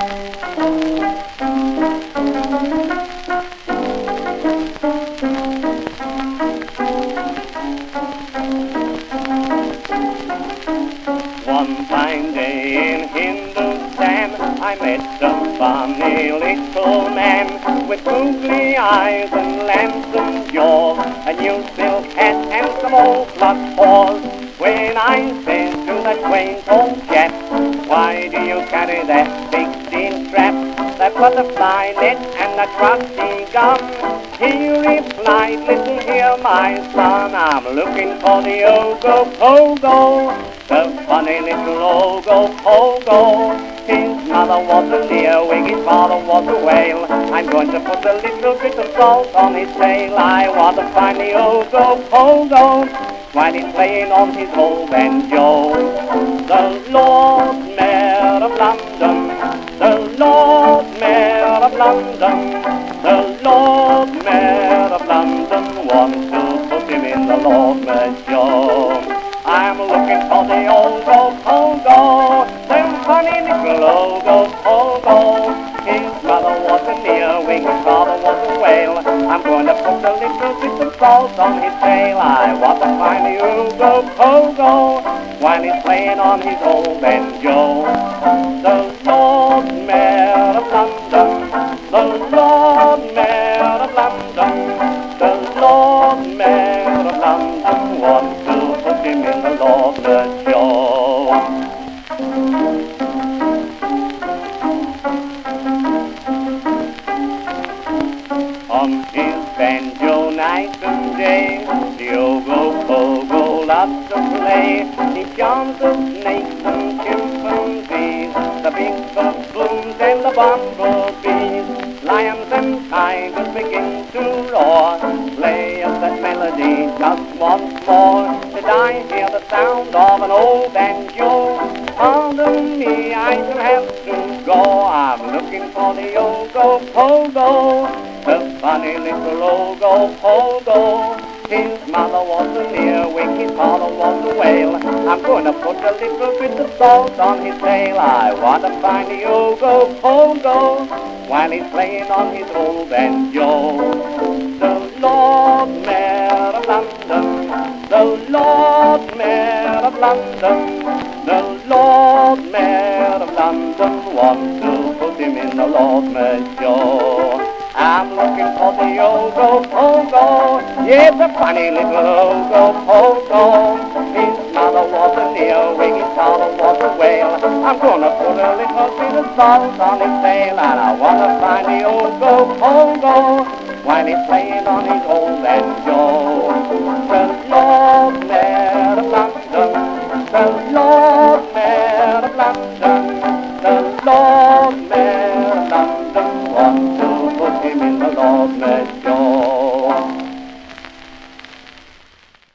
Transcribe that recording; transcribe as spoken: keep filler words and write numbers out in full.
One fine day in Hindustan, I met a funny little man with googly eyes and lantern jaws, a new silk hat and some old plush paws. When I said to that quaint old chap, "Why do you carry that big steel strap, that butterfly net and that rusty gun?" He replied, "Listen here, my son, I'm looking for the Ogopogo, the funny little Ogopogo. His mother was a earwig, his father was a whale. I'm going to put a little bit of salt on his tail. I want to find the Ogopogo while he's playing on his old banjo." The Lord Mayor of London, the Lord Mayor of London, the Lord Mayor of London wants to put him in the Lord Mayor's job. I'm looking for the Ogopogo, the funny little Ogopogo. His mother was an earwig, his father was a whale. I'm going to put a little bit of salt on his tail. I want to find the Ogopogo while he's playing on his old banjo. The Lord Mayor of London, the Lord Mayor of London, the Lord Mayor of London wants to put him in the Lord Mayor's job. On his banjo night and day, the Ogopogo loves to play. He charms the snakes and chimpanzees, the big baboons and the bumblebees. Lions and tigers begin to roar. Play us that melody just once more. Did I hear the sound of an old banjo? Pardon me, I shall have to go. I'm looking for the Ogopogo, the funny little Ogopogo. His mother was an earwig, his father was a whale. I'm going to put a little bit of salt on his tail. I want to find the Ogopogo while he's playing on his old banjo. The Lord Mayor of London, the Lord Mayor of London, the Lord Mayor of London wants to put him in the Lord Mayor's job. I'm looking for the Ogopogo, yes, a funny little Ogopogo. His mother was an earwig, his father was a whale. I'm gonna put a little bit of salt on his tail, and I wanna find the Ogopogo while he's playing on his old banjo. The Lord Mayor of London, the Lord